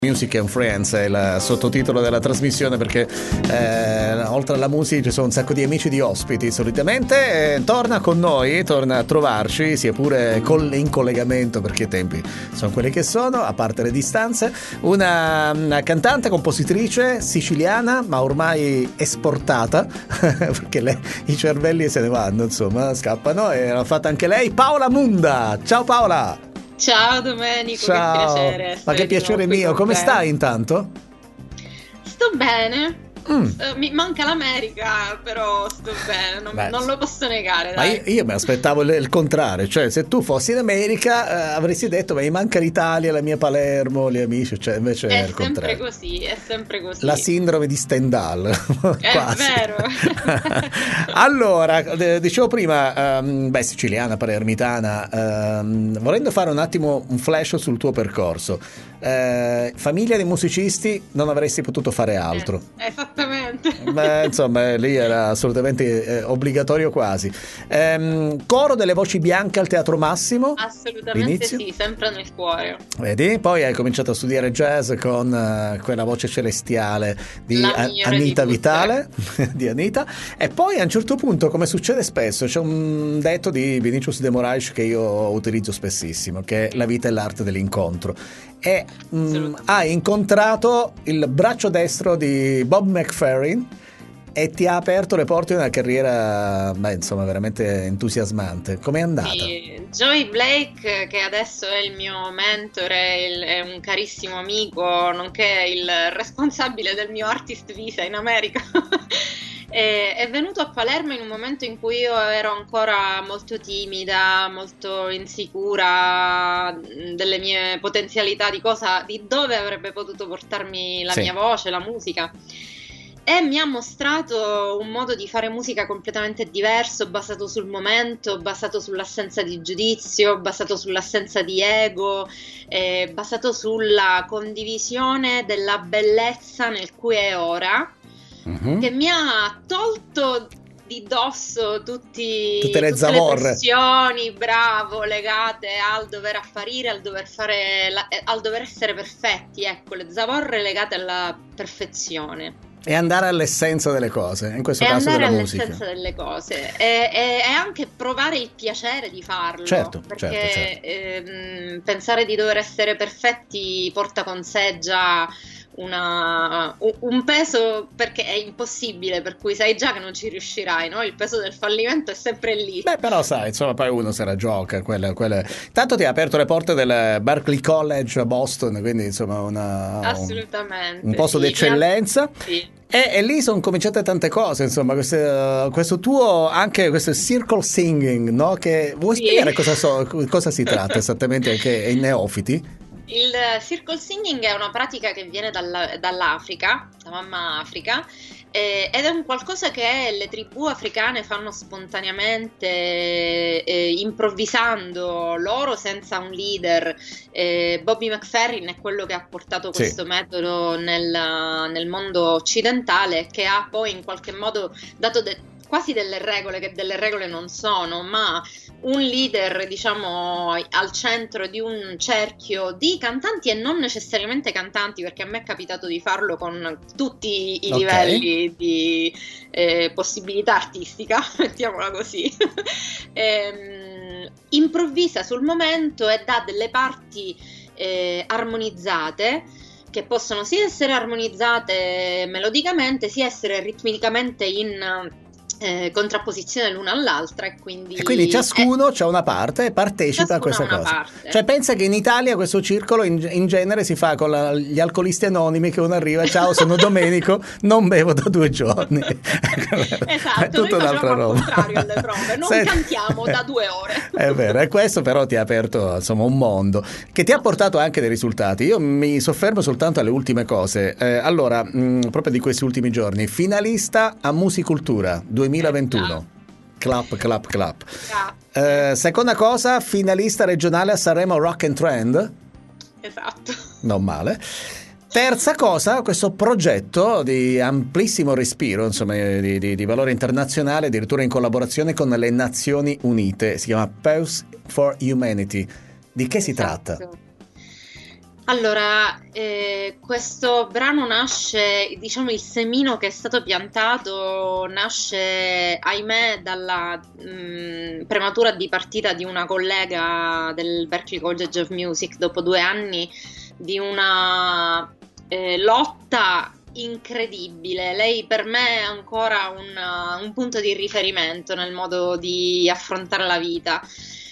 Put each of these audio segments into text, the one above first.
Music and Friends è il sottotitolo della trasmissione, perché oltre alla musica ci sono un sacco di amici, di ospiti solitamente. Torna con noi, torna a trovarci, sia pure in collegamento, perché i tempi sono quelli che sono, a parte le distanze, una cantante, compositrice siciliana, ma ormai esportata perché i cervelli se ne vanno, insomma, scappano, e l'ha fatta anche lei, Paola Munda. Ciao Paola! Ciao Domenico, Ciao. che piacere. Ma che piacere mio, come stai intanto? Sto bene. Mi manca l'America, però sto bene, non lo posso negare. Ma dai. io mi aspettavo il contrario, cioè se tu fossi in America avresti detto ma mi manca l'Italia, la mia Palermo, gli amici, cioè invece è il contrario. È sempre così. La sindrome di Stendhal. È quasi. vero. Allora, dicevo prima, siciliana, palermitana, volendo fare un attimo un flash sul tuo percorso. Famiglia di musicisti, non avresti potuto fare altro. Esattamente. Beh, insomma, lì era assolutamente obbligatorio quasi. Coro delle voci bianche al Teatro Massimo? Assolutamente l'inizio? sì, sempre nel cuore. Vedi? Poi hai cominciato a studiare jazz con quella voce celestiale di Anita Vitale, di Anita, e poi a un certo punto, come succede spesso, c'è un detto di Vinicius de Moraes che io utilizzo spessissimo, che è la vita è l'arte dell'incontro. E hai incontrato il braccio destro di Bob McFerrin e ti ha aperto le porte di una carriera, veramente entusiasmante. Com'è andata? Sì, Joey Blake, che adesso è il mio mentore, è un carissimo amico, nonché il responsabile del mio artist visa in America. È venuto a Palermo in un momento in cui io ero ancora molto timida, molto insicura delle mie potenzialità, di dove avrebbe potuto portarmi la mia voce, la musica. E mi ha mostrato un modo di fare musica completamente diverso, basato sul momento, basato sull'assenza di giudizio, basato sull'assenza di ego, basato sulla condivisione della bellezza nel qui e ora. Che mi ha tolto di dosso tutte le pressioni, legate al dover apparire, al dover essere perfetti, ecco, le zavorre legate alla perfezione. E andare all'essenza delle cose, in questo caso della musica. All'essenza delle cose e anche provare il piacere di farlo. Certo. Pensare di dover essere perfetti porta con sé già un peso, perché è impossibile, per cui sai già che non ci riuscirai, no? Il peso del fallimento è sempre lì. Beh, però sai, insomma, poi uno se la gioca, quelle. Tanto ti ha aperto le porte del Berklee College a Boston, quindi insomma assolutamente un posto d'eccellenza. Sì. E lì sono cominciate tante cose, insomma, questo tuo, anche questo circle singing, no? Che vuoi spiegare cosa si tratta esattamente anche ai neofiti? Il circle singing è una pratica che viene dall'Africa, da mamma Africa, ed è un qualcosa che le tribù africane fanno spontaneamente, improvvisando loro senza un leader. Bobby McFerrin è quello che ha portato questo metodo nel mondo occidentale, che ha poi in qualche modo dato quasi delle regole che delle regole non sono, ma un leader, diciamo, al centro di un cerchio di cantanti e non necessariamente cantanti, perché a me è capitato di farlo con tutti i livelli di possibilità artistica, mettiamola così. Improvvisa sul momento e dà delle parti armonizzate, che possono sia essere armonizzate melodicamente, sia essere ritmicamente in contrapposizione l'una all'altra, e quindi ciascuno c'ha una parte e partecipa a questa cosa. Parte. Cioè pensa che in Italia questo circolo in genere si fa con gli alcolisti anonimi, che uno arriva, ciao, sono Domenico, non bevo da 2 giorni. Esatto, è tutta un'altra roba. Al contrario alle prove, non cantiamo da 2 ore. È vero, e questo però ti ha aperto, insomma, un mondo che ti ha portato anche dei risultati. Io mi soffermo soltanto alle ultime cose. Allora, proprio di questi ultimi giorni, finalista a Musicultura 2021. Clap. Seconda cosa, finalista regionale a Sanremo Rock and Trend. Esatto. Non male. Terza cosa, questo progetto di amplissimo respiro, insomma, di valore internazionale, addirittura in collaborazione con le Nazioni Unite. Si chiama Pulse for Humanity. Di che si tratta? Allora, questo brano nasce, diciamo, il semino che è stato piantato nasce, ahimè, dalla prematura dipartita di una collega del Berklee College of Music dopo 2 anni di una lotta incredibile. Lei per me è ancora un punto di riferimento nel modo di affrontare la vita.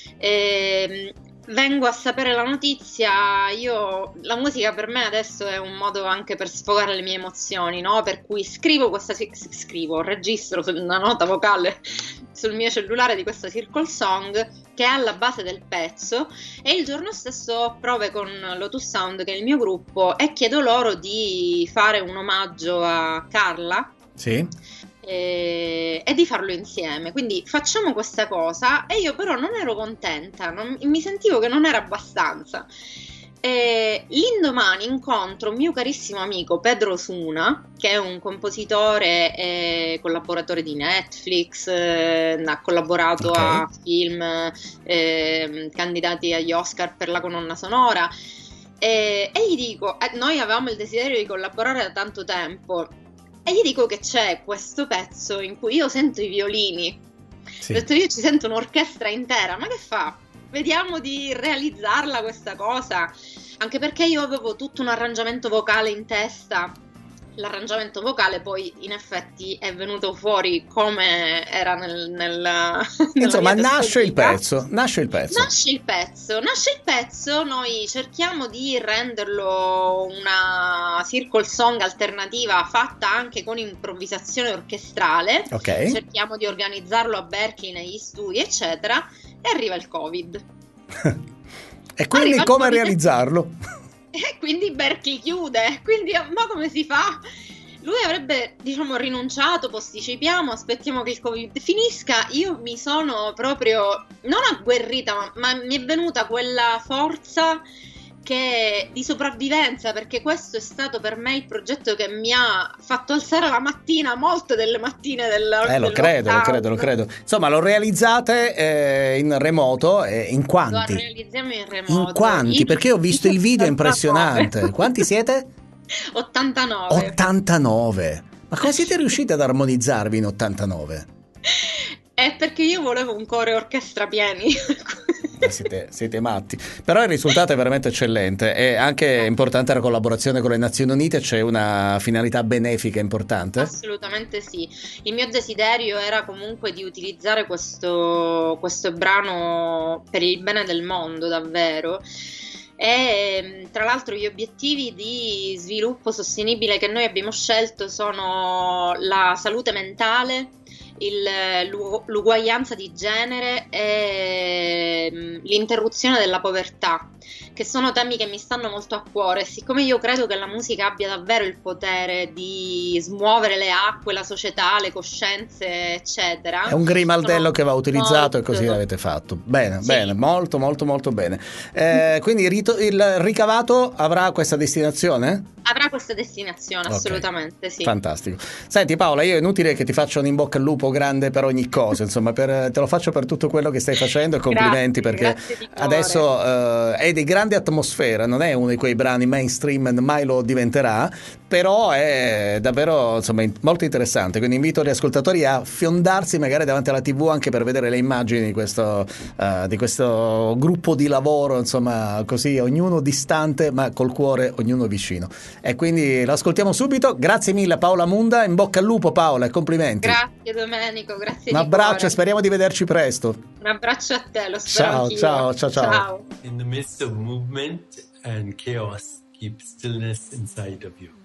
Vengo a sapere la notizia, la musica per me adesso è un modo anche per sfogare le mie emozioni, no? Per cui registro una nota vocale sul mio cellulare di questa Circle Song che è alla base del pezzo, e il giorno stesso ho prove con Lotus Sound, che è il mio gruppo, e chiedo loro di fare un omaggio a Carla. Sì. E di farlo insieme, quindi facciamo questa cosa. E io però non ero contenta, mi sentivo che non era abbastanza. L'indomani incontro un mio carissimo amico Pedro Osuna, che è un compositore e collaboratore di Netflix, ha collaborato a film candidati agli Oscar per la colonna sonora, e gli dico, noi avevamo il desiderio di collaborare da tanto tempo, e gli dico che c'è questo pezzo in cui io sento i violini. Sì. Ho detto, io ci sento un'orchestra intera, ma che fa? Vediamo di realizzarla questa cosa, anche perché io avevo tutto un arrangiamento vocale in testa. L'arrangiamento vocale poi in effetti è venuto fuori come era insomma, nasce il pezzo, noi cerchiamo di renderlo una Circle Song alternativa fatta anche con improvvisazione orchestrale. Cerchiamo di organizzarlo a Berklee negli studi eccetera, e arriva il Covid. E quindi come realizzarlo? E quindi Berklee chiude, quindi ma come si fa? Lui avrebbe, diciamo, rinunciato, posticipiamo, aspettiamo che il Covid finisca. Io mi sono proprio non agguerrita, ma mi è venuta quella forza di sopravvivenza, perché questo è stato per me il progetto che mi ha fatto alzare la mattina, molte delle mattine lo credo. Insomma, lo realizzate in remoto, in quanti? Lo realizziamo in remoto. In quanti? Perché ho visto il video impressionante. Quanti siete? 89. Ma come siete riusciti ad armonizzarvi in 89? È perché io volevo un coro e orchestra pieni. Siete matti, però il risultato è veramente eccellente. È anche importante la collaborazione con le Nazioni Unite, c'è una finalità benefica importante? Assolutamente sì, il mio desiderio era comunque di utilizzare questo brano per il bene del mondo, davvero. E tra l'altro gli obiettivi di sviluppo sostenibile che noi abbiamo scelto sono la salute mentale, l'uguaglianza di genere e l'interruzione della povertà, che sono temi che mi stanno molto a cuore. Siccome io credo che la musica abbia davvero il potere di smuovere le acque, la società, le coscienze eccetera, è un grimaldello che va utilizzato e così l'avete fatto bene, molto molto molto bene. Quindi il ricavato avrà questa destinazione? Avrà questa destinazione, assolutamente, sì. Fantastico. Senti Paola, io è inutile che ti faccia un in bocca al lupo grande per ogni cosa, insomma, te lo faccio per tutto quello che stai facendo, e complimenti, perché adesso è di grande atmosfera, non è uno di quei brani mainstream e mai lo diventerà, però è davvero, insomma, molto interessante, quindi invito gli ascoltatori a fiondarsi magari davanti alla TV anche per vedere le immagini di questo gruppo di lavoro, insomma, così ognuno distante ma col cuore ognuno vicino. E quindi lo ascoltiamo subito. Grazie mille Paola Munda, in bocca al lupo Paola e complimenti. Grazie Domenico, grazie. Un abbraccio e speriamo di vederci presto. Un abbraccio a te, lo spero. Ciao. In the midst of movement and chaos, keep stillness inside of you.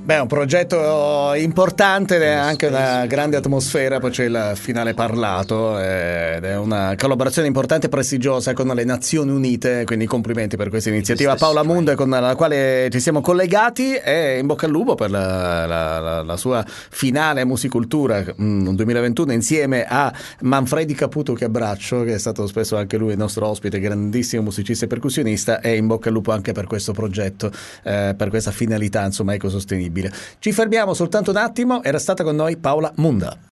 Beh, è un progetto importante, è anche una grande atmosfera, poi c'è il finale parlato ed è una collaborazione importante e prestigiosa con le Nazioni Unite, quindi complimenti per questa iniziativa. Paola Munda, con la quale ci siamo collegati, e in bocca al lupo per la sua finale Musicultura 2021 insieme a Manfredi Caputo, che abbraccio, che è stato spesso anche lui il nostro ospite, grandissimo musicista e percussionista, e in bocca al lupo anche per questo progetto, per questa finalità, insomma, ecosostenibile. Ci fermiamo soltanto un attimo, era stata con noi Paola Munda.